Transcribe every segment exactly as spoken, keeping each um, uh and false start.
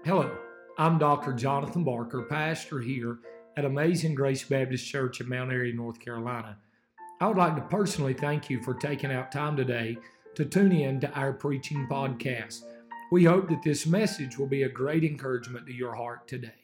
Hello, I'm Doctor Jonathan Barker, pastor here at Amazing Grace Baptist Church in Mount Airy, North Carolina. I would like to personally thank you for taking out time today to tune in to our preaching podcast. We hope that this message will be a great encouragement to your heart today.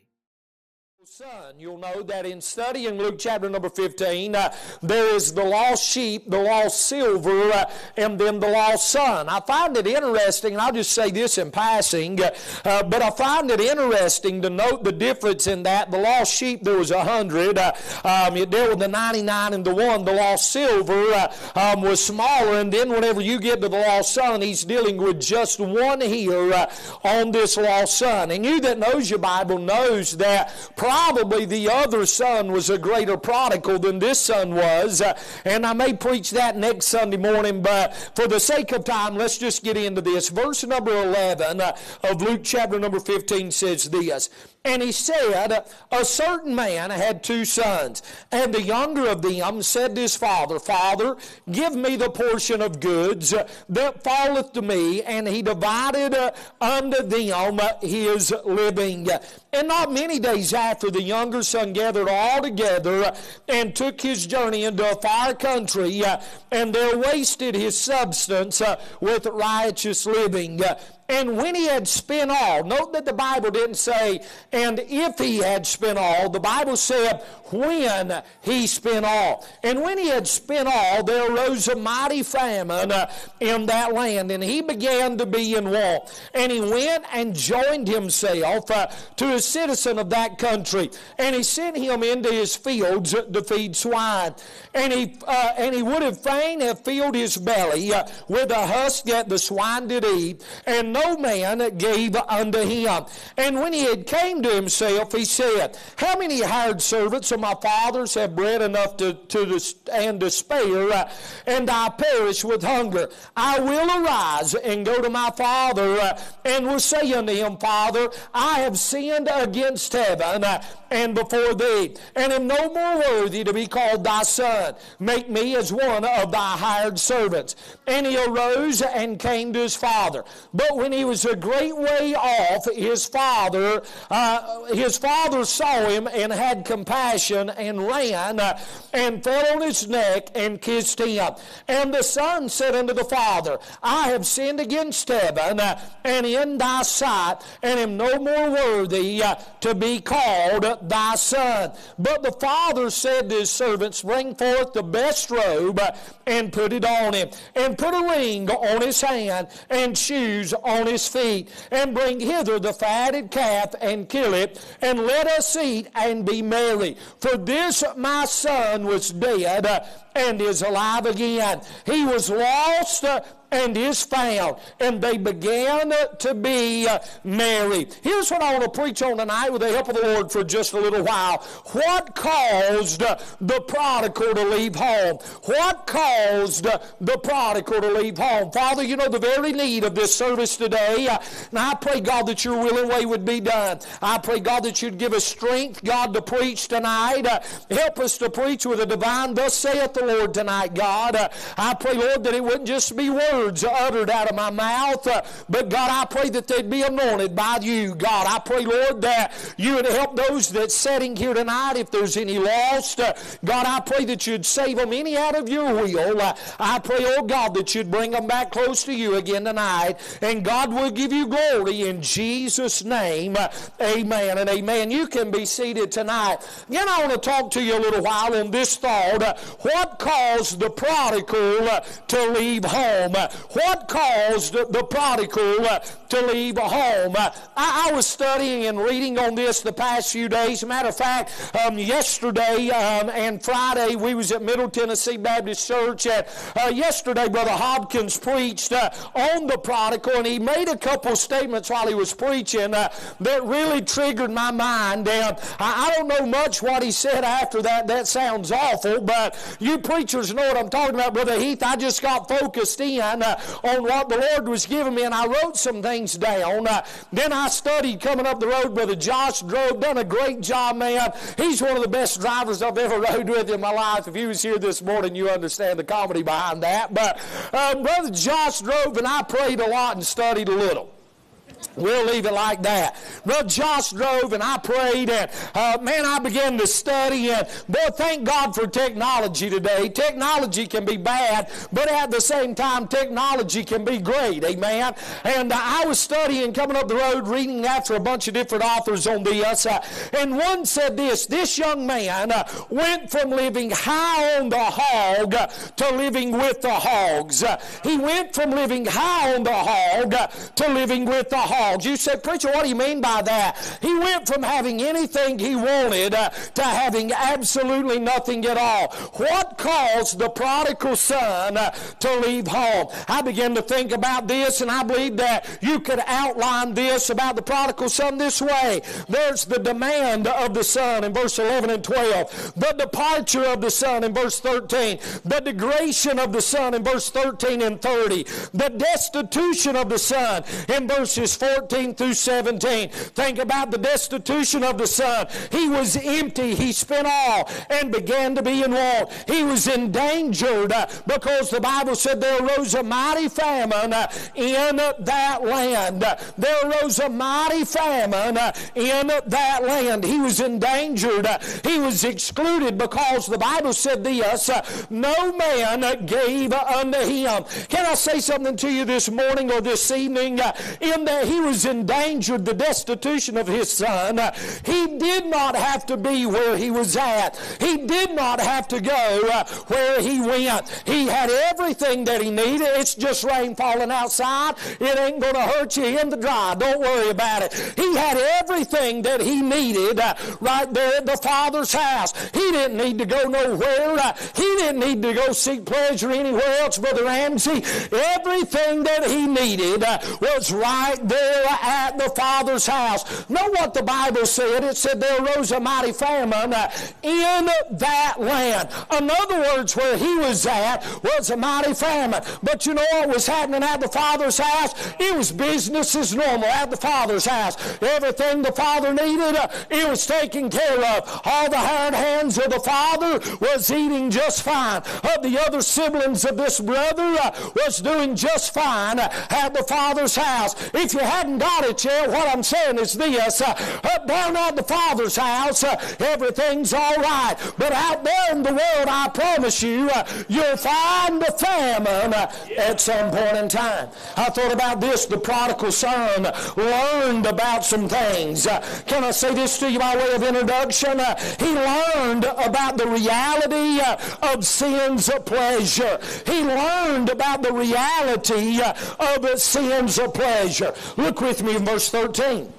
Son, you'll know that in studying Luke chapter number fifteen, uh, there is the lost sheep, the lost silver, uh, and then the lost son. I find it interesting, and I'll just say this in passing, uh, uh, but I find it interesting to note the difference in that. The lost sheep, there was a hundred. Uh, um, it dealt with the ninety-nine and the one. The lost silver uh, um, was smaller, and then whenever you get to the lost son, he's dealing with just one here uh, on this lost son. And you that knows your Bible knows that probably the other son was a greater prodigal than this son was. Uh, and I may preach that next Sunday morning, but for the sake of time, let's just get into this. Verse number eleven uh, of Luke chapter number fifteen says this. And he said, a certain man had two sons, and the younger of them said to his father, Father, give me the portion of goods that falleth to me. And he divided unto them his living. And not many days after, the younger son gathered all together and took his journey into a far country, and there wasted his substance with riotous living. And when he had spent all, note that the Bible didn't say, and if he had spent all, the Bible said, when he spent all. And when he had spent all, there arose a mighty famine uh, in that land, and he began to be in want. And he went and joined himself uh, to a citizen of that country, and he sent him into his fields to feed swine. And he uh, and he would have fain have filled his belly uh, with the husk that the swine did eat, and no man gave unto him. And when he had came to himself, he said, How many hired servants of my father's have bread enough to, to and to spare, uh, and I perish with hunger? I will arise and go to my father, uh, and will say unto him, Father, I have sinned against heaven uh, and before thee, and am no more worthy to be called thy son. Make me as one of thy hired servants. And he arose and came to his father. But when he was a great way off, his father, uh, his father saw him and had compassion and ran uh, and fell on his neck and kissed him. And the son said unto the father, I have sinned against heaven uh, and in thy sight, and am no more worthy uh, to be called thy son. But the father said to his servants, Bring forth the best robe uh, and put it on him, and put a ring on his hand and shoes on his feet, and bring hither the fatted calf and kill it, and let us eat and be merry. For this my son was dead uh, and is alive again. He was lost uh, and is found, and they began to be uh, merry. Here's what I want to preach on tonight with the help of the Lord for just a little while. What caused uh, the prodigal to leave home? What caused uh, the prodigal to leave home? Father, you know the very need of this service today, uh, and I pray, God, that your will and way would be done. I pray, God, that you'd give us strength, God, to preach tonight. Uh, help us to preach with a divine, thus saith the Lord tonight, God. Uh, I pray, Lord, that it wouldn't just be words uttered out of my mouth, uh, but God, I pray that they'd be anointed by you. God, I pray, Lord, that you would help those that's sitting here tonight. If there's any lost, uh, God, I pray that you'd save them any out of your will. Uh, I pray, oh God, that you'd bring them back close to you again tonight, and God will give you glory in Jesus' name. Uh, amen and amen. You can be seated tonight. Again, I want to talk to you a little while on this thought. Uh, what caused the prodigal uh, to leave home? Uh, What caused the prodigal uh, to leave home? Uh, I, I was studying and reading on this the past few days. As a matter of fact, um, yesterday um, and Friday we was at Middle Tennessee Baptist Church. And, uh, yesterday, Brother Hopkins preached uh, on the prodigal, and he made a couple statements while he was preaching uh, that really triggered my mind. And I, I don't know much what he said after that. That sounds awful, but you preachers know what I'm talking about, Brother Heath. I just got focused in uh, on what the Lord was giving me, and I wrote some things down. Uh, then I studied coming up the road. Brother Josh drove, done a great job, man. He's one of the best drivers I've ever rode with in my life. If he was here this morning, you understand the comedy behind that. But um, Brother Josh drove, and I prayed a lot and studied a little. We'll leave it like that. Brother Josh drove and I prayed, and uh, man, I began to study, and boy, thank God for technology today. Technology can be bad, but at the same time, technology can be great, amen? And uh, I was studying, coming up the road, reading after a bunch of different authors on this, uh, and one said this, this young man uh, went from living high on the hog uh, to living with the hogs. Uh, he went from living high on the hog uh, to living with the hogs. You say, preacher, what do you mean by that? He went from having anything he wanted uh, to having absolutely nothing at all. What caused the prodigal son uh, to leave home? I began to think about this, and I believe that you could outline this about the prodigal son this way. There's the demand of the son in verse eleven and twelve, the departure of the son in verse thirteen, the degradation of the son in verse thirteen and thirty, the destitution of the son in verses fourteen through seventeen. Think about the destitution of the son. He was empty. He spent all and began to be in want. He was endangered uh, because the Bible said there arose a mighty famine uh, in uh, that land. Uh, there arose a mighty famine uh, in uh, that land. He was endangered. Uh, he was excluded because the Bible said this, uh, no man uh, gave unto him. Can I say something to you this morning or this evening? Uh, in that he was endangered, the destitution of his son. Uh, he did not have to be where he was at. He did not have to go uh, where he went. He had everything that he needed. It's just rain falling outside. It ain't going to hurt you in the dry. Don't worry about it. He had everything that he needed uh, right there at the Father's house. He didn't need to go nowhere. Uh, he didn't need to go seek pleasure anywhere else, Brother Ramsey. Everything that he needed uh, was right there at the Father's house. Know what the Bible said? It said there arose a mighty famine uh, in that land. In other words, where he was at was a mighty famine. But you know what was happening at the Father's house? It was business as normal at the Father's house. Everything the Father needed, uh, it was taken care of. All the hired hands of the Father was eating just fine. Of the other siblings of this brother uh, was doing just fine uh, at the Father's house. If you hadn't got it yet, what I'm saying is this, uh, up down at the Father's house, uh, everything's all right. But out there in the world, I promise you, uh, you'll find a famine uh, at some point in time. I thought about this. The prodigal son learned about some things. Uh, can I say this to you by way of introduction? Uh, he learned about the reality uh, of sin's pleasure. He learned about the reality uh, of sin's pleasure. Look with me in verse thirteen.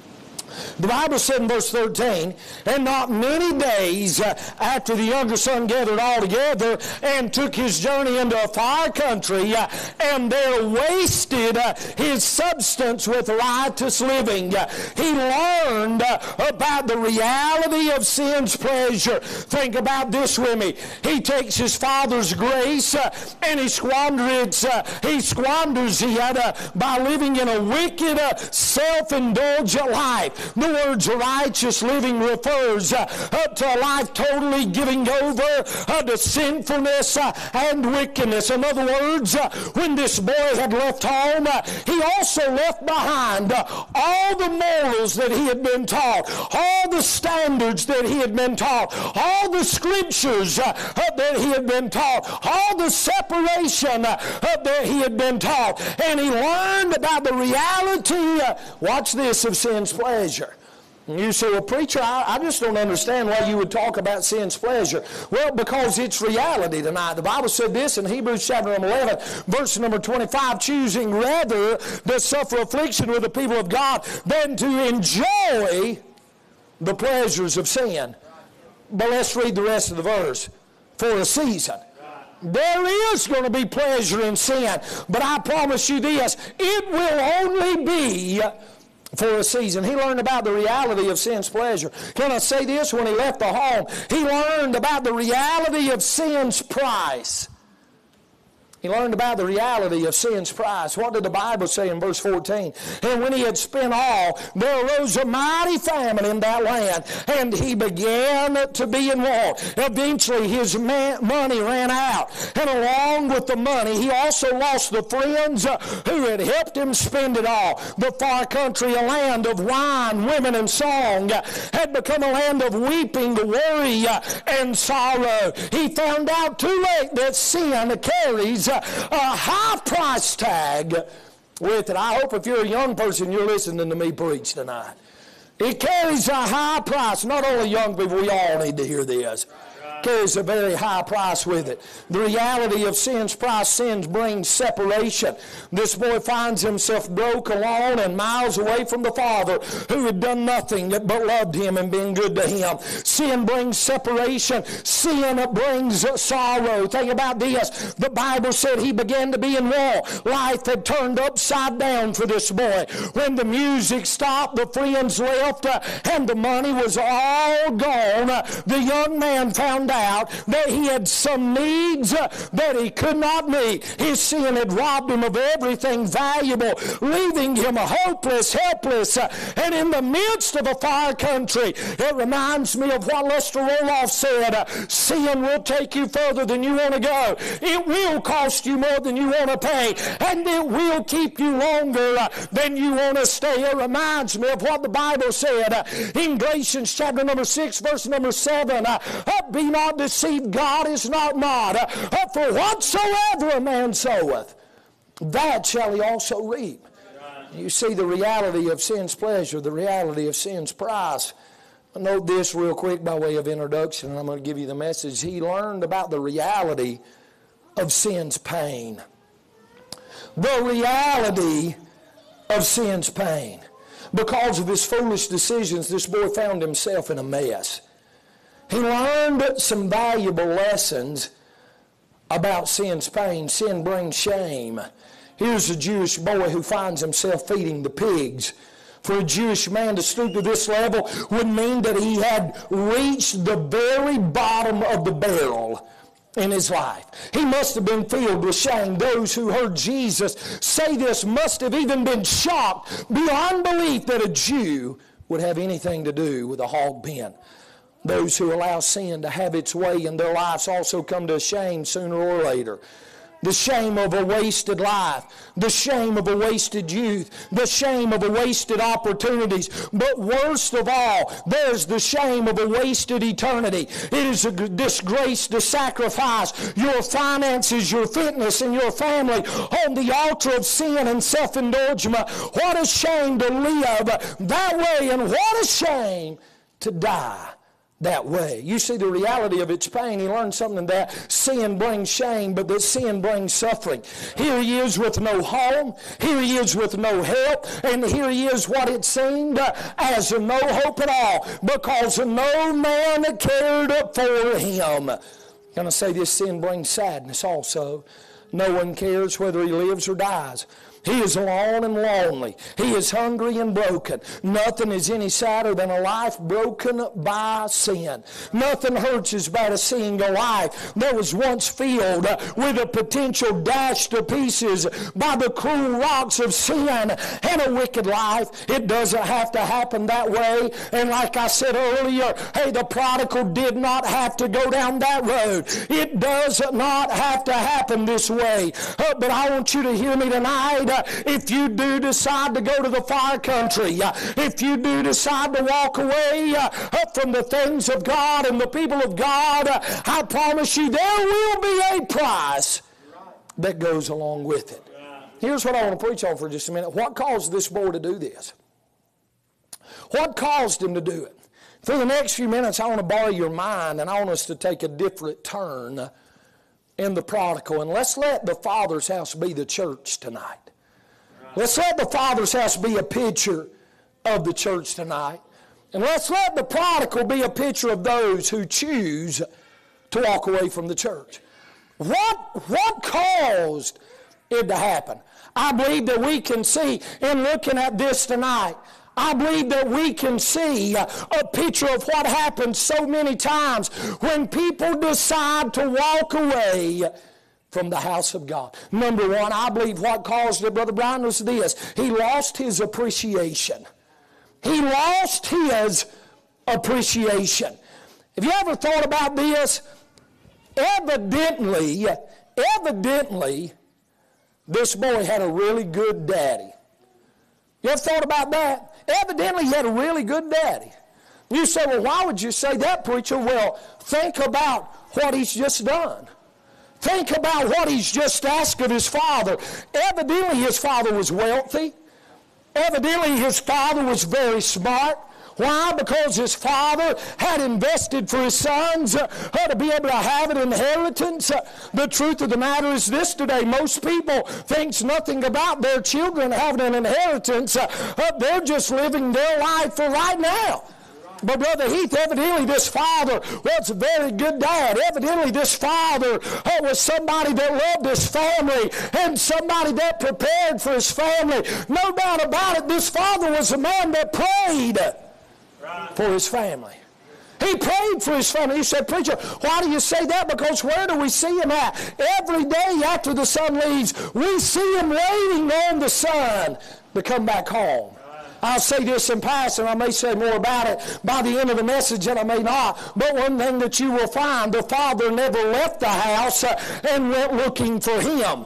The Bible said in verse thirteen, and not many days uh, after the younger son gathered all together and took his journey into a far country, uh, and there wasted uh, his substance with riotous living. Uh, he learned uh, about the reality of sin's pleasure. Think about this with me. He takes his father's grace uh, and he squanders, uh, he squanders it uh, by living in a wicked, uh, self-indulgent life. The words righteous living refers uh, up to a life totally giving over uh, to sinfulness uh, and wickedness. In other words, uh, when this boy had left home, uh, he also left behind uh, all the morals that he had been taught, all the standards that he had been taught, all the scriptures uh, uh, that he had been taught, all the separation uh, uh, that he had been taught. And he learned about the reality, uh, watch this, of sin's pleasure. You say, well, preacher, I, I just don't understand why you would talk about sin's pleasure. Well, because it's reality tonight. The Bible said this in Hebrews chapter number eleven, verse number twenty-five, choosing rather to suffer affliction with the people of God than to enjoy the pleasures of sin. But let's read the rest of the verse. For a season. There is going to be pleasure in sin, but I promise you this, it will only be for a season. He learned about the reality of sin's pleasure. Can I say this? When he left the home, he learned about the reality of sin's price. He learned about the reality of sin's price. What did the Bible say in verse fourteen? And when he had spent all, there arose a mighty famine in that land, and he began to be in want. Eventually his man, money ran out, and along with the money, he also lost the friends uh, who had helped him spend it all. The far country, a land of wine, women, and song, uh, had become a land of weeping, worry, uh, and sorrow. He found out too late that sin carries a high price tag with it. I hope if you're a young person, you're listening to me preach tonight. It carries a high price. Not only young people, we all need to hear this. Carries a very high price with it. The reality of sin's price, sins brings separation. This boy finds himself broke, alone, and miles away from the Father who had done nothing but loved him and been good to him. Sin brings separation. Sin brings sorrow. Think about this. The Bible said he began to be in want. Life had turned upside down for this boy. When the music stopped, the friends left, uh, and the money was all gone, uh, the young man found out that he had some needs uh, that he could not meet. His sin had robbed him of everything valuable, leaving him hopeless, helpless, uh, and in the midst of a far country. It reminds me of what Lester Roloff said, uh, sin will take you further than you want to go. It will cost you more than you want to pay, and it will keep you longer uh, than you want to stay. It reminds me of what the Bible said uh, in Galatians chapter number six, verse number seven, uh, uh, be not deceived, God is not mocked. Uh, for whatsoever a man soweth, that shall he also reap. You see the reality of sin's pleasure, the reality of sin's price. Note this real quick by way of introduction, and I'm going to give you the message. He learned about the reality of sin's pain. The reality of sin's pain. Because of his foolish decisions, this boy found himself in a mess. He learned some valuable lessons about sin's pain. Sin brings shame. Here's a Jewish boy who finds himself feeding the pigs. For a Jewish man to stoop to this level would mean that he had reached the very bottom of the barrel in his life. He must have been filled with shame. Those who heard Jesus say this must have even been shocked beyond belief that a Jew would have anything to do with a hog pen. Those who allow sin to have its way in their lives also come to shame sooner or later. The shame of a wasted life, the shame of a wasted youth, the shame of a wasted opportunities. But worst of all, there's the shame of a wasted eternity. It is a disgrace to sacrifice your finances, your fitness, and your family on the altar of sin and self-indulgence. What a shame to live that way, and what a shame to die that way. You see the reality of its pain. He learned something that sin brings shame, but that sin brings suffering. Here he is with no home. Here he is with no help. And here he is what it seemed uh, as no hope at all, because no man cared for him. I'm going to say this: sin brings sadness also. No one cares whether he lives or dies. He is alone and lonely. He is hungry and broken. Nothing is any sadder than a life broken by sin. Nothing hurts as bad as seeing a life that was once filled with a potential dashed to pieces by the cruel rocks of sin and a wicked life. It doesn't have to happen that way. And like I said earlier, hey, the prodigal did not have to go down that road. It does not have to happen this way. Uh, but I want you to hear me tonight. Uh, if you do decide to go to the far country, uh, if you do decide to walk away uh, from the things of God and the people of God, uh, I promise you there will be a price that goes along with it. Here's what I want to preach on for just a minute. What caused this boy to do this? What caused him to do it? For the next few minutes, I want to borrow your mind, and I want us to take a different turn in the prodigal. And let's let the Father's house be the church tonight. Let's let the Father's house be a picture of the church tonight. And let's let the prodigal be a picture of those who choose to walk away from the church. What, what caused it to happen? I believe that we can see in looking at this tonight, I believe that we can see a picture of what happens so many times when people decide to walk away from the house of God. Number one, I believe what caused it, Brother Brian, was this. He lost his appreciation. He lost his appreciation. Have you ever thought about this? Evidently, evidently, this boy had a really good daddy. You ever thought about that? Evidently, he had a really good daddy. You say, well, why would you say that, preacher? Well, think about what he's just done. Think about what he's just asked of his father. Evidently, his father was wealthy. Evidently, his father was very smart. Why? Because his father had invested for his sons uh, to be able to have an inheritance. Uh, the truth of the matter is this today. Most people think nothing about their children having an inheritance. Uh, uh, they're just living their life for right now. But Brother Heath, evidently this father was a very good dad. Evidently this father uh, was somebody that loved his family and somebody that prepared for his family. No doubt about it, this father was a man that prayed for his family. He prayed for his family. He said, preacher, why do you say that? Because where do we see him at? Every day after the son leaves, we see him waiting on the son to come back home. I'll say this in passing. I may say more about it by the end of the message than I may not. But one thing that you will find, the father never left the house and went looking for him.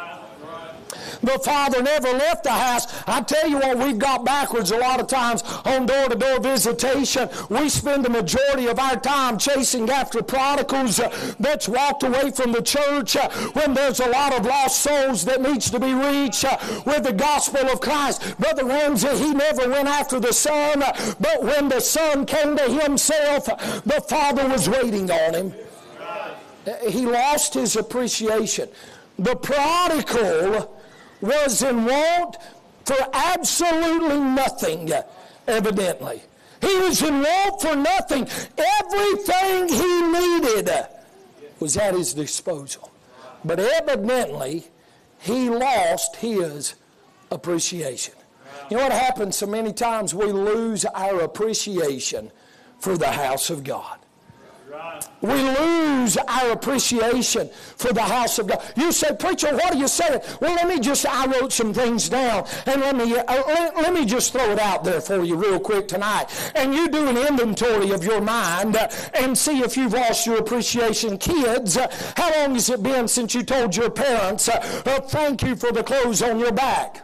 The father never left the house. I tell you what, we've got backwards a lot of times on door-to-door visitation. We spend the majority of our time chasing after prodigals uh, that's walked away from the church uh, when there's a lot of lost souls that needs to be reached uh, with the gospel of Christ. Brother Ramsey, he never went after the son, uh, but when the son came to himself, uh, the father was waiting on him. Uh, he lost his appreciation. The prodigal was in want for absolutely nothing, evidently. He was in want for nothing. Everything he needed was at his disposal. But evidently, he lost his appreciation. You know what happens so many times? We lose our appreciation for the house of God. We lose our appreciation for the house of God. You say, preacher, what are you saying? Well, let me just, I wrote some things down, and let me, uh, let, let me just throw it out there for you real quick tonight. And you do an inventory of your mind uh, and see if you've lost your appreciation. Kids, uh, how long has it been since you told your parents, uh, uh, thank you for the clothes on your back?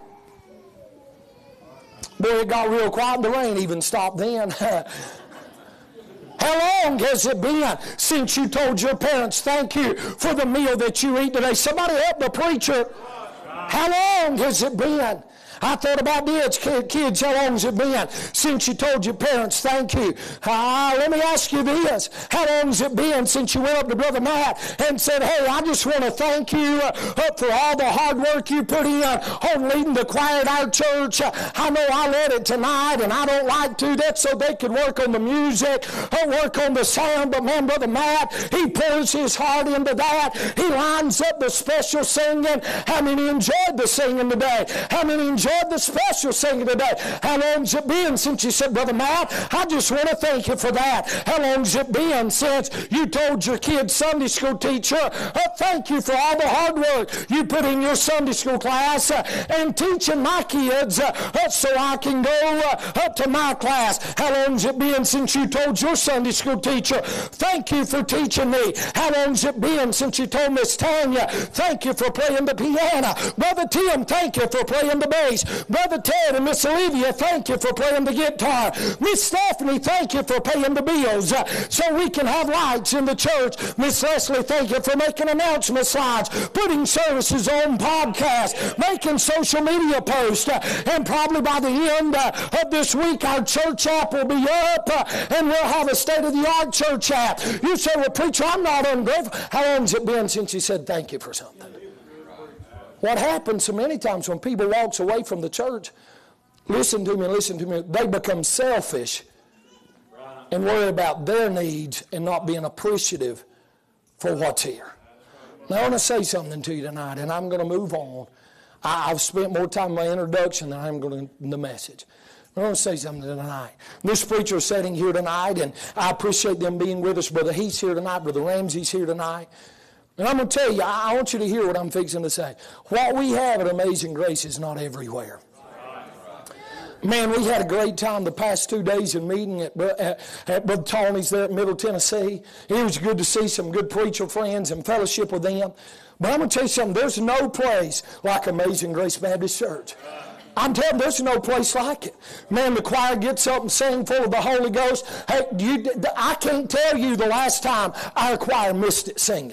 Boy, it got real quiet. The rain even stopped then. How long has it been since you told your parents, thank you for the meal that you eat today? Somebody help the preacher. How long has it been? I thought about this, kids, how long has it been since you told your parents, thank you? Uh, let me ask you this. How long has it been since you went up to Brother Matt and said, hey, I just want to thank you uh, for all the hard work you put in on leading the choir at our church. Uh, I know I led it tonight, and I don't like to. That's so they could work on the music, uh, work on the sound. But man, Brother Matt, he pours his heart into that. He lines up the special singing. How many enjoyed the singing today? How many enjoyed the special singing today? How long's it been since you said, Brother Matt, I just want to thank you for that? How long's it been since you told your kid's Sunday school teacher, uh, thank you for all the hard work you put in your Sunday school class uh, and teaching my kids uh, uh, so I can go uh, up to my class? How long's it been since you told your Sunday school teacher, thank you for teaching me? How long's it been since you told Miss Tanya, thank you for playing the piano? Brother Tim, thank you for playing the bass. Brother Ted and Miss Olivia, thank you for playing the guitar. Miss Stephanie, thank you for paying the bills uh, so we can have lights in the church. Miss Leslie, thank you for making announcement slides, putting services on podcasts, making social media posts, uh, and probably by the end uh, of this week, our church app will be up, uh, and we'll have a state-of-the-art church app. You say, well, preacher, I'm not ungrateful. How long has it been since you said thank you for something? What happens so many times when people walks away from the church, listen to me, listen to me, they become selfish and worry about their needs and not being appreciative for what's here. Now, I want to say something to you tonight, and I'm going to move on. I, I've spent more time in my introduction than I'm going to in the message. I want to say something tonight. This preacher is sitting here tonight, and I appreciate them being with us. Brother Heath's here tonight. Brother Ramsey's here tonight. And I'm going to tell you, I want you to hear what I'm fixing to say. What we have at Amazing Grace is not everywhere. Man, we had a great time the past two days in meeting at, at, at Brother Tony's there at Middle Tennessee. It was good to see some good preacher friends and fellowship with them. But I'm going to tell you something. There's no place like Amazing Grace Baptist Church. I'm telling you, there's no place like it. Man, the choir gets up and sing full of the Holy Ghost. Hey, you, I can't tell you the last time our choir missed it singing.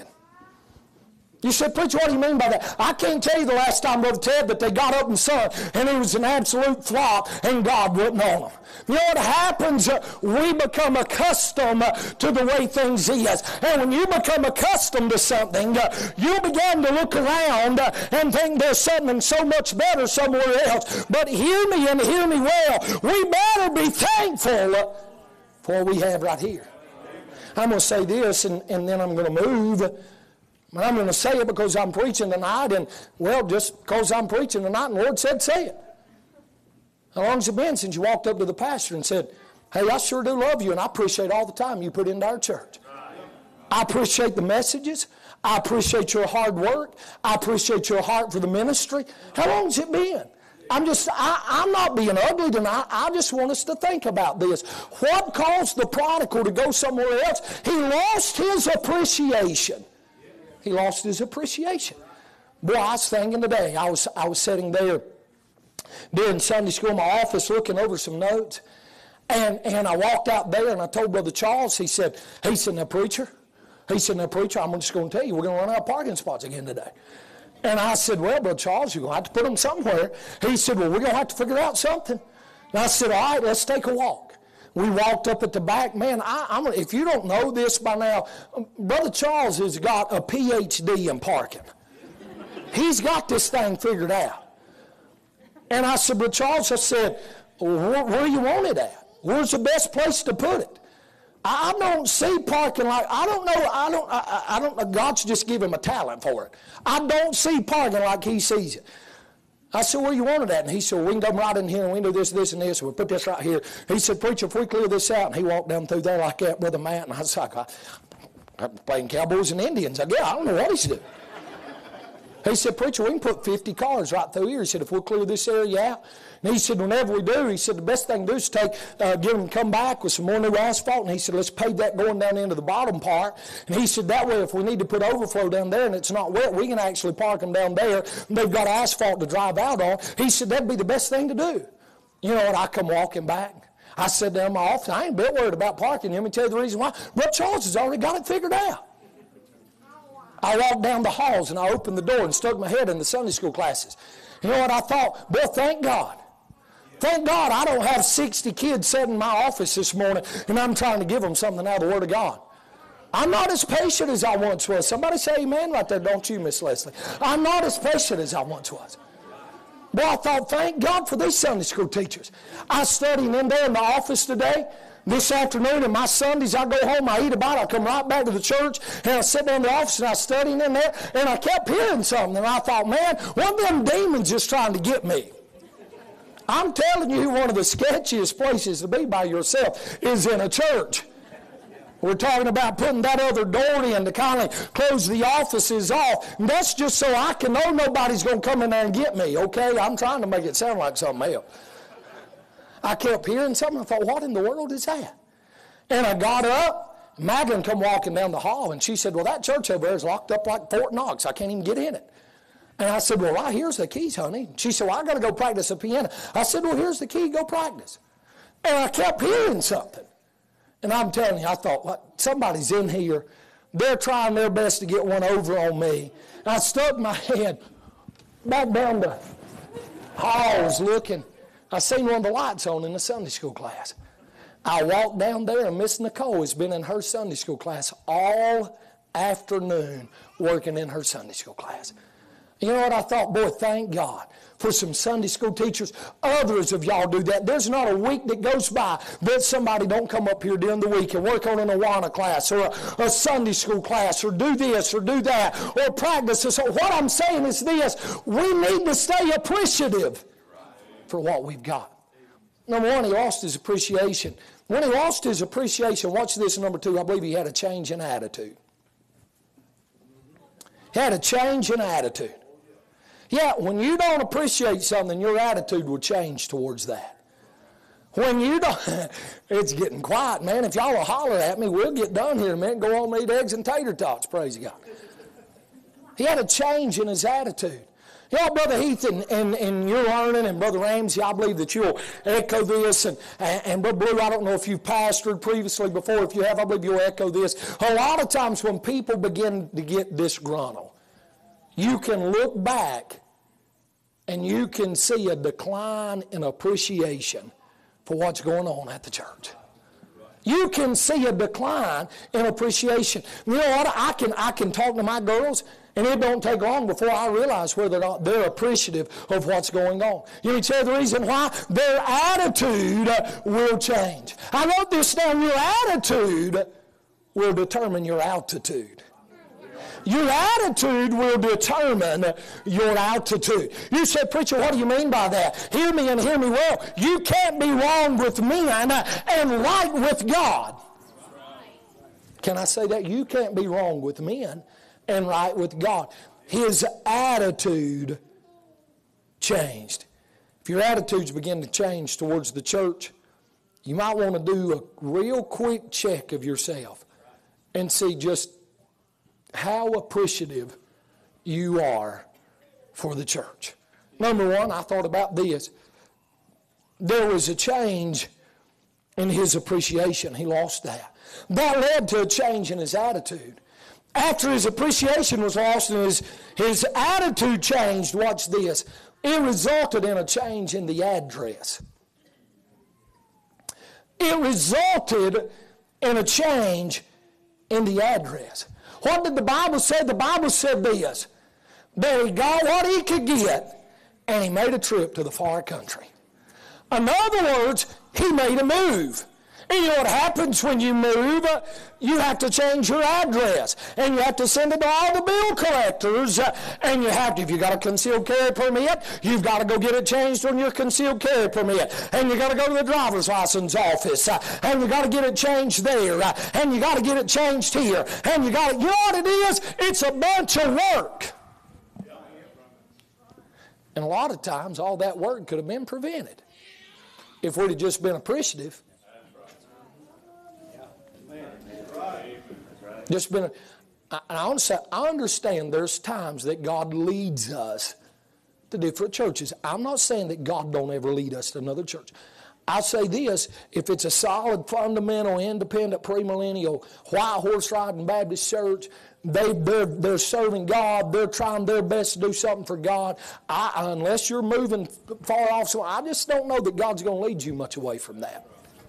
You said, preacher, what do you mean by that? I can't tell you the last time, Brother Ted, that they got up and sung, and it was an absolute flop, and God wasn't on them. You know what happens? Uh, we become accustomed uh, to the way things is. And when you become accustomed to something, uh, you begin to look around uh, and think there's something so much better somewhere else. But hear me and hear me well. We better be thankful uh, for what we have right here. I'm going to say this, and, and then I'm going to move. And I'm going to say it because I'm preaching tonight, and, well, just because I'm preaching tonight, and the Lord said, say it. How long has it been since you walked up to the pastor and said, hey, I sure do love you, and I appreciate all the time you put into our church. I appreciate the messages. I appreciate your hard work. I appreciate your heart for the ministry. How long has it been? I'm just, I, I'm not being ugly tonight. I just want us to think about this. What caused the prodigal to go somewhere else? He lost his appreciation. He lost his appreciation. Boy, I was thinking today, I was, I was sitting there during Sunday school in my office looking over some notes, and, and I walked out there and I told Brother Charles, he said, he said, now preacher, he said, now preacher, I'm just going to tell you, we're going to run out of parking spots again today. And I said, well, Brother Charles, you're going to have to put them somewhere. He said, well, we're going to have to figure out something. And I said, all right, let's take a walk. We walked up at the back. Man, I, I'm, if you don't know this by now, Brother Charles has got a P H D in parking. He's got this thing figured out. And I said, Brother Charles, I said, well, where, where do you want it at? Where's the best place to put it? I, I don't see parking like, I don't know, I don't, I, I don't know, God's just give him a talent for it. I don't see parking like he sees it. I said, where you want it at? And he said, well, we can come right in here and we can do this, this, and this. And we put this right here. He said, preacher, if we clear this out. And he walked down through there like that, Brother Matt. And I was like, I, I'm playing cowboys and Indians. I guess I don't know what he's doing. He said, preacher, we can put fifty cars right through here. He said, if we'll clear this area out. And he said, whenever we do, he said, the best thing to do is take, uh, get them to come back with some more new asphalt. And he said, let's pave that going down into the bottom part. And he said, that way, if we need to put overflow down there and it's not wet, we can actually park them down there. And they've got asphalt to drive out on. He said, that'd be the best thing to do. You know what? I come walking back. I said down my office, I ain't a bit worried about parking. Let me tell you the reason why. Brother Charles has already got it figured out. I walked down the halls and I opened the door and stuck my head in the Sunday school classes. You know what I thought? Boy, thank God. Thank God I don't have sixty kids sitting in my office this morning and I'm trying to give them something out of the Word of God. I'm not as patient as I once was. Somebody say amen right there, don't you, Miss Leslie? I'm not as patient as I once was. But I thought, thank God for these Sunday school teachers. I studied in there in the office today. This afternoon, and my Sundays, I go home, I eat a bite, I come right back to the church, and I sit down in the office, and I study in there, and I kept hearing something, and I thought, man, one of them demons is trying to get me. I'm telling you, one of the sketchiest places to be by yourself is in a church. We're talking about putting that other door in to kind of close the offices off, and that's just so I can know nobody's going to come in there and get me, okay? I'm trying to make it sound like something else. I kept hearing something. I thought, what in the world is that? And I got up. Madeline come walking down the hall, and she said, well, that church over there is locked up like Fort Knox. I can't even get in it. And I said, well, right here's the keys, honey. She said, well, I got to go practice the piano. I said, well, here's the key. Go practice. And I kept hearing something. And I'm telling you, I thought, what? Somebody's in here. They're trying their best to get one over on me. And I stuck my head back down the halls looking. I seen one of the lights on in the Sunday school class. I walked down there, and Miss Nicole has been in her Sunday school class all afternoon working in her Sunday school class. You know what? I thought, boy, thank God for some Sunday school teachers. Others of y'all do that. There's not a week that goes by that somebody don't come up here during the week and work on an Awana class or a, a Sunday school class or do this or do that or practice this. So what I'm saying is this. We need to stay appreciative for what we've got. Number one, he lost his appreciation. When he lost his appreciation, watch this, number two, I believe he had a change in attitude. He had a change in attitude. Yeah, when you don't appreciate something, your attitude will change towards that. When you don't, it's getting quiet, man. If y'all will holler at me, we'll get done here in a minute and go on and eat eggs and tater tots, praise God. He had a change in his attitude. You know, Brother Heath, and, and, and you're learning, and Brother Ramsey, I believe that you'll echo this. And, and, and Brother Blue, I don't know if you've pastored previously before. If you have, I believe you'll echo this. A lot of times when people begin to get disgruntled, you can look back and you can see a decline in appreciation for what's going on at the church. You can see a decline in appreciation. You know what? I can, I can talk to my girls, and it don't take long before I realize whether or not they're appreciative of what's going on. You can tell the reason why? Their attitude will change. I wrote this down. Your attitude will determine your altitude. Your attitude will determine your altitude. You say, preacher, what do you mean by that? Hear me and hear me well. You can't be wrong with men and right with God. Can I say that? You can't be wrong with men and right with God. His attitude changed. If your attitudes begin to change towards the church, you might want to do a real quick check of yourself and see just how appreciative you are for the church. Number one, I thought about this. There was a change in his appreciation. He lost that. That led to a change in his attitude. After his appreciation was lost and his, his attitude changed, watch this, it resulted in a change in the address. It resulted in a change in the address. What did the Bible say? The Bible said this, that he got what he could get, and he made a trip to the far country. In other words, he made a move. And you know what happens when you move? You have to change your address. And you have to send it to all the bill collectors. And you have to, if you got a concealed carry permit, you've got to go get it changed on your concealed carry permit. And you got to go to the driver's license office. And you got to get it changed there. And you got to get it changed here. And you got to, you know what it is? It's a bunch of work. And a lot of times, all that work could have been prevented if we'd have just been appreciative. Just been, I, I understand, I understand there's times that God leads us to different churches. I'm not saying that God don't ever lead us to another church. I say this, if it's a solid, fundamental, independent, premillennial, white horse riding Baptist church, they, they're, they're serving God, they're trying their best to do something for God, I, unless you're moving far off, so I just don't know that God's going to lead you much away from that.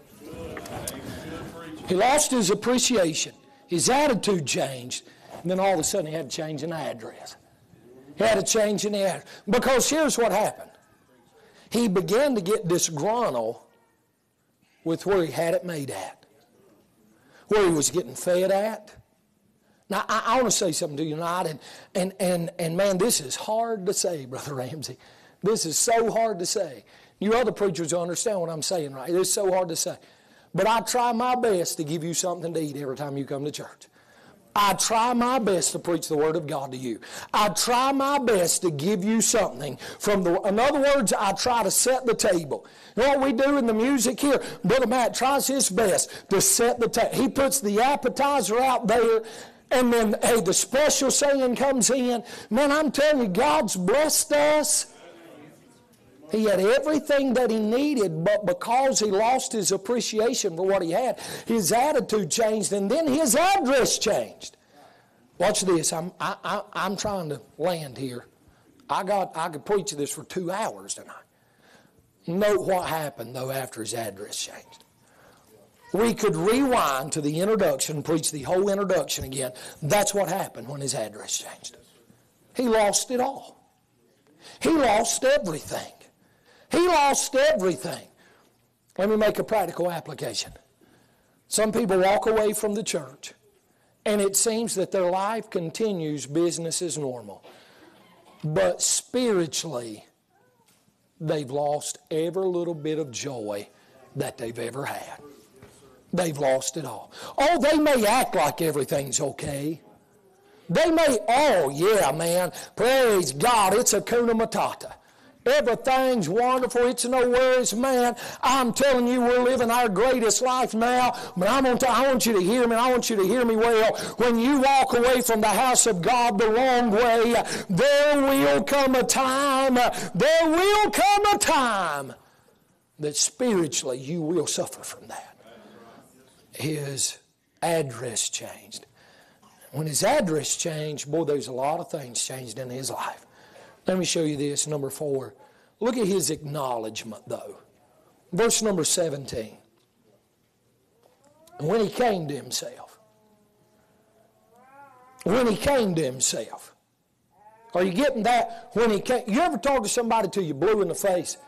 He lost his appreciation. His attitude changed, and then all of a sudden he had to change an address. He had to change an address. Because here's what happened. He began to get disgruntled with where he had it made at, where he was getting fed at. Now, I, I want to say something to you tonight, and, and, and, and man, this is hard to say, Brother Ramsey. This is so hard to say. You other preachers will understand what I'm saying, right? It's so hard to say. But I try my best to give you something to eat every time you come to church. I try my best to preach the Word of God to you. I try my best to give you something from the, in other words, I try to set the table. You know what we do in the music here? Brother Matt tries his best to set the table. He puts the appetizer out there, and then, hey, the special saying comes in. Man, I'm telling you, God's blessed us. He had everything that he needed, but because he lost his appreciation for what he had, his attitude changed, and then his address changed. Watch this. I'm, I, I, I'm trying to land here. I got. I could preach this for two hours tonight. Note what happened, though, after his address changed. We could rewind to the introduction, preach the whole introduction again. That's what happened when his address changed. He lost it all. He lost everything. He lost everything. Let me make a practical application. Some people walk away from the church, and it seems that their life continues business as normal. But spiritually, they've lost every little bit of joy that they've ever had. They've lost it all. Oh, they may act like everything's okay, They may, oh yeah, man, praise God, it's a Hakuna Matata. Everything's wonderful. It's no worries, man. I'm telling you, we're living our greatest life now. But I'm gonna t- I want you to hear me. I want you to hear me well. When you walk away from the house of God the wrong way, there will come a time, there will come a time that spiritually you will suffer from that. His address changed. When his address changed, boy, there's a lot of things changed in his life. Let me show you this, number four. Look at his acknowledgement, though. Verse number seventeen. When he came to himself. When he came to himself. Are you getting that? When he came. You ever talk to somebody till you blew in the face?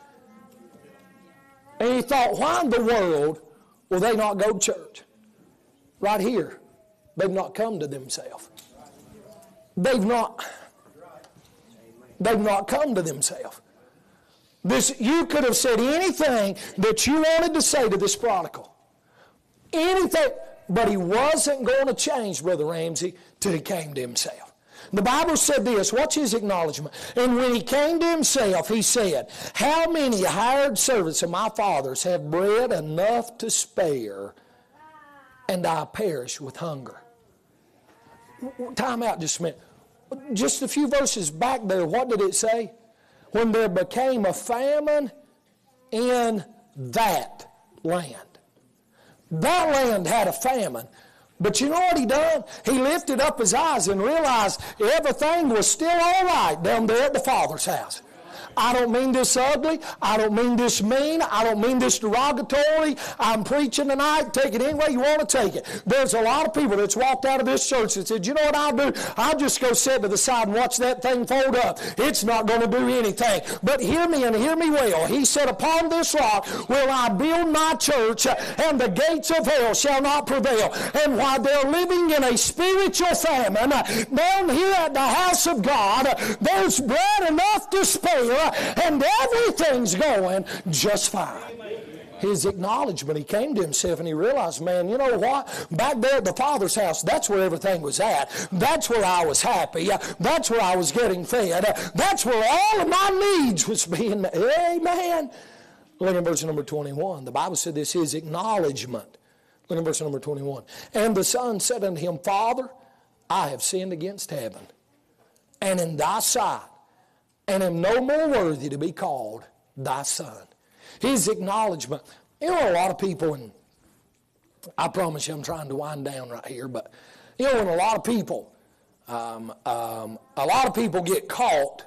And you thought, why in the world will they not go to church? Right here. They've not come to themselves. They've not... They've not come to themselves. This, you could have said anything that you wanted to say to this prodigal. Anything. But he wasn't going to change, Brother Ramsey, till he came to himself. The Bible said this. Watch his acknowledgement. And when he came to himself, he said, how many hired servants of my father's have bread enough to spare, and I perish with hunger? Time out just a minute. Just a few verses back there, what did it say? When there became a famine in that land. That land had a famine. But you know what he done? He lifted up his eyes and realized everything was still all right down there at the Father's house. I don't mean this ugly. I don't mean this mean. I don't mean this derogatory. I'm preaching tonight. Take it any way you want to take it. There's a lot of people that's walked out of this church that said, you know what I'll do? I'll just go sit to the side and watch that thing fold up. It's not going to do anything. But hear me and hear me well. He said, upon this rock will I build my church, and the gates of hell shall not prevail. And while they're living in a spiritual famine, down here at the house of God, there's bread enough to spare, and everything's going just fine. His acknowledgement, he came to himself and he realized, man, you know what? Back there at the Father's house, that's where everything was at. That's where I was happy. That's where I was getting fed. That's where all of my needs was being met. Amen. Look at verse number twenty-one. The Bible said this, his acknowledgement. Look at verse number twenty-one. And the son said unto him, Father, I have sinned against heaven and in thy sight, and am no more worthy to be called thy son. His acknowledgement. You know, a lot of people, and I promise you I'm trying to wind down right here, but you know, when a lot of people, um, um, a lot of people get caught.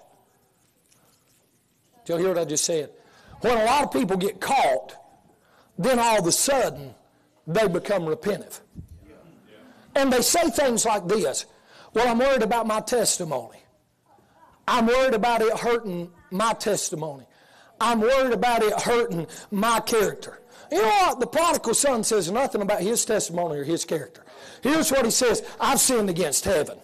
Did y'all hear what I just said? When a lot of people get caught, then all of a sudden they become repentant. And they say things like this, well, I'm worried about my testimony. I'm worried about it hurting my testimony. I'm worried about it hurting my character. You know what? The prodigal son says nothing about his testimony or his character. Here's what he says, I've sinned against heaven.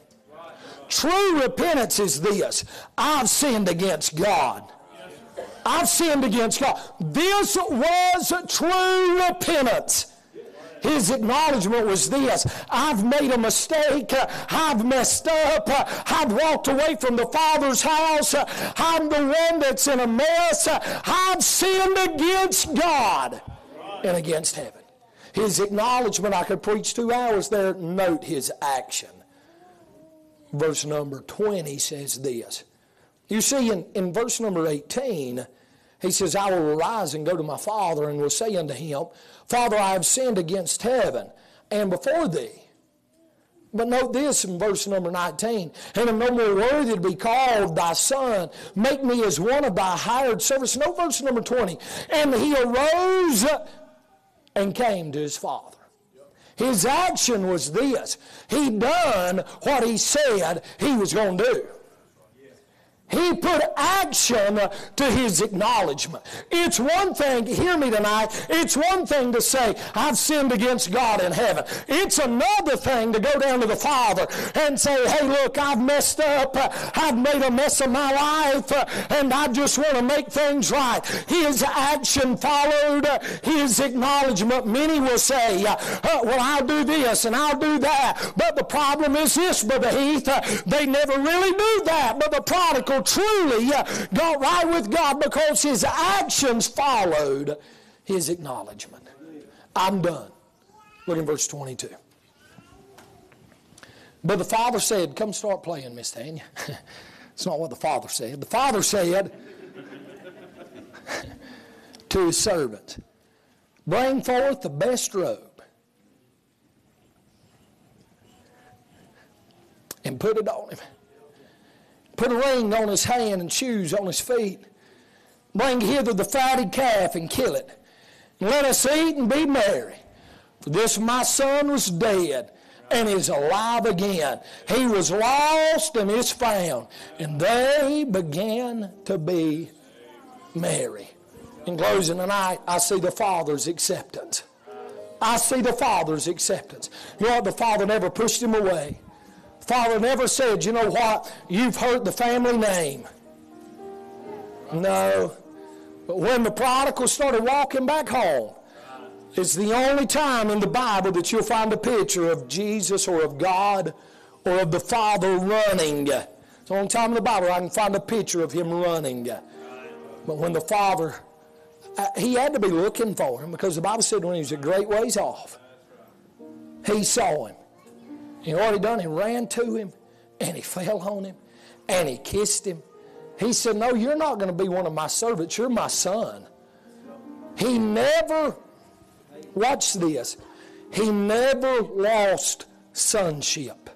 True repentance is this, I've sinned against God. I've sinned against God. This was true repentance. His acknowledgement was this, I've made a mistake, I've messed up, I've walked away from the Father's house, I'm the one that's in a mess, I've sinned against God and against heaven. His acknowledgement, I could preach two hours there, note his action. Verse number twenty says this. You see, in, in verse number eighteen, he says, I will arise and go to my father and will say unto him, Father, I have sinned against heaven and before thee. But note this in verse number nineteen, and am no more worthy to be called thy son. Make me as one of thy hired servants. Note verse number twenty. And he arose and came to his father. His action was this. He done what he said he was going to do. He put action to his acknowledgement. It's one thing, hear me tonight, it's one thing to say, I've sinned against God in heaven. It's another thing to go down to the Father and say, hey, look, I've messed up. I've made a mess of my life, and I just want to make things right. His action followed his acknowledgement. Many will say, oh, well, I'll do this and I'll do that. But the problem is this, Brother Heath, they never really do that. But the prodigal truly uh, got right with God because his actions followed his acknowledgement. I'm done. Look in verse twenty-two. But the father said, come start playing, Miss Tanya. It's not what the father said. The father said to his servant, bring forth the best robe and put it on him. Put a ring on his hand and shoes on his feet. Bring hither the fatted calf and kill it. And let us eat and be merry. For this my son was dead and is alive again. He was lost and is found. And they began to be merry. In closing tonight, I see the Father's acceptance. I see the Father's acceptance. You know what? The Father never pushed him away. Father never said, you know what, you've hurt the family name. No. But when the prodigal started walking back home, it's the only time in the Bible that you'll find a picture of Jesus or of God or of the Father running. It's the only time in the Bible I can find a picture of him running. But when the Father, he had to be looking for him because the Bible said when he was a great ways off, he saw him. You know what he done? He ran to him, and he fell on him, and he kissed him. He said, no, you're not going to be one of my servants. You're my son. He never, watch this, he never lost sonship.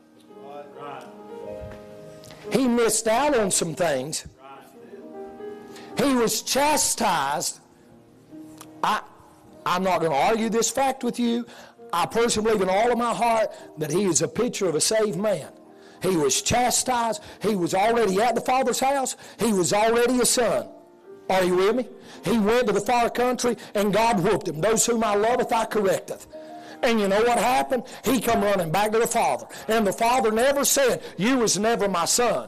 He missed out on some things. He was chastised. I, I'm not going to argue this fact with you. I personally believe in all of my heart that he is a picture of a saved man. He was chastised. He was already at the Father's house. He was already a son. Are you with me? He went to the far country and God whooped him. Those whom I loveth, I correcteth. And you know what happened? He come running back to the Father. And the Father never said, you was never my son.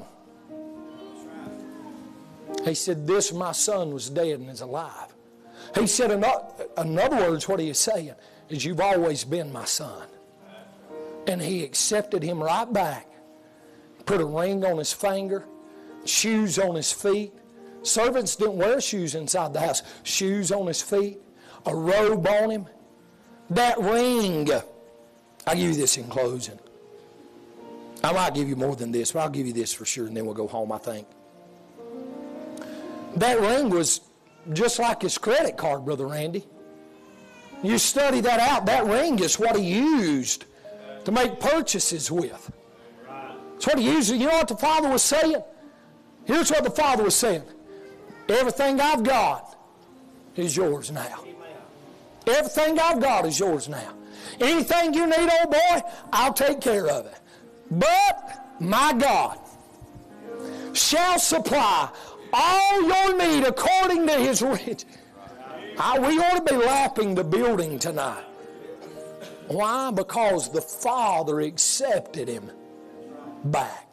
He said, this my son was dead and is alive. He said, in other words, what he is saying is you've always been my son. And he accepted him right back. Put a ring on his finger, shoes on his feet. Servants didn't wear shoes inside the house. Shoes on his feet, a robe on him. That ring. I'll give you this in closing. I might give you more than this, but I'll give you this for sure, and then we'll go home, I think. That ring was just like his credit card, Brother Randy. You study that out. That ring is what he used to make purchases with. It's what he used. You know what the Father was saying? Here's what the Father was saying. Everything I've got is yours now. Everything I've got is yours now. Anything you need, old boy, I'll take care of it. But my God shall supply all your need according to his riches. I, we ought to be lapping the building tonight. Why? Because the Father accepted him back.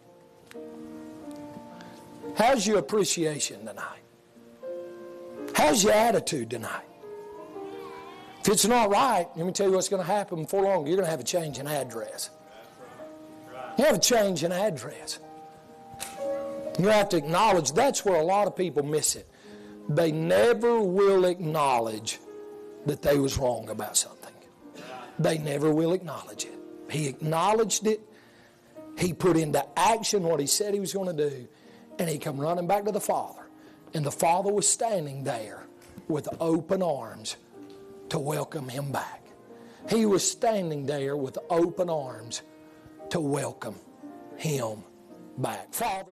How's your appreciation tonight? How's your attitude tonight? If it's not right, let me tell you what's going to happen before long. You're going to have a change in address. You have a change in address. You have to acknowledge that's where a lot of people miss it. They never will acknowledge that they was wrong about something. They never will acknowledge it. He acknowledged it. He put into action what he said he was going to do. And he come running back to the Father. And the Father was standing there with open arms to welcome him back. He was standing there with open arms to welcome him back. Father.